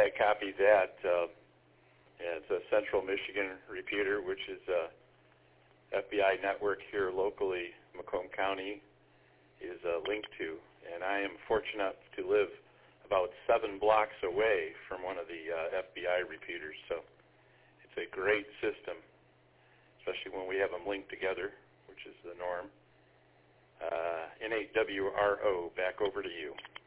I copied that. It's a Central Michigan repeater, which is a FBI network here locally, Macomb County is linked to. And I am fortunate to live about 7 blocks away from one of the FBI repeaters. So it's a great system, especially when we have them linked together, which is the norm. N8WRO, back over to you.